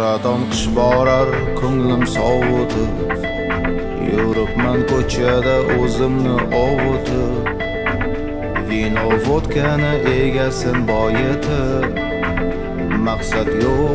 Aradan qish borar ko'nglim sovutib, yuribman ko'chada o'zimni ovutib, vino vodkani egasin boyitib. Maqsad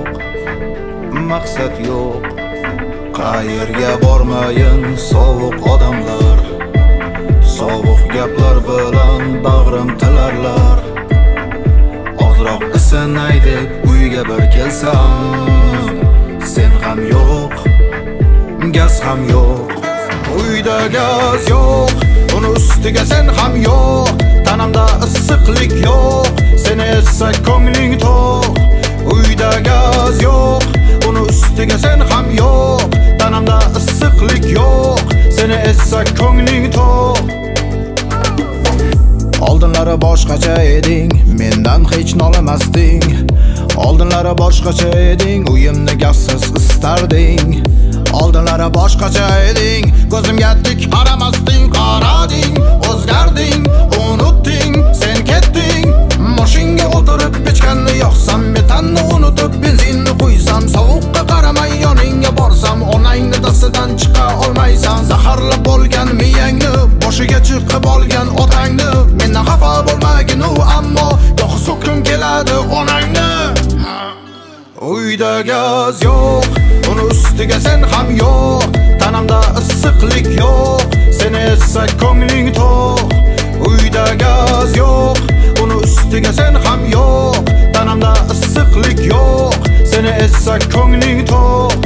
yo'q, qayerga bormayin sovuq odamlar, sovuq gaplar bilan bag'rim tilarlar. Ozroq isinaydi uyga bir kelsam, sen ham yo'q, gaz ham yo'q. Uyda gaz yo'q, uni ustiga sen ham yo'q. Tanamda issiqlik yo'q, seni esa ko'ngling to'q. Uyda gaz yo'q, uni ustiga sen ham yo'q. Tanamda issiqlik yo'q, seni esa ko'ngling to'q. Oldinlari boshqacha eding, mendan hech nolimasding. Oldinlari boshqacha eding, uyimni gazsiz istarding. Oldinlari boshqacha eding, ko'zimga tik qaramasding. Qarading, o'zgarding, unutding, sen ketding. Mashinga o'tirib pechkanni yoqsam, metanni unutib benzinni qo'ysam, sovuqqa qaramay yoningga borsam, onangni dastidan chiqa olmaysan. Zaharlab bo'lgan miyangni, boshiga chiqib olgan otangni. Mendan xafa bo'lmagin u, ammo yo'q so'kim keladi onangni. Uyda gaz yo'q, uni ustiga sen ham yo'q. Tanamda issiqlik yo'q, seni esa ko'ngling to'q. Uyda gaz yo'q, uni ustiga sen ham yo'q. Tanamda issiqlik yo'q, seni esa ko'ngling to'q.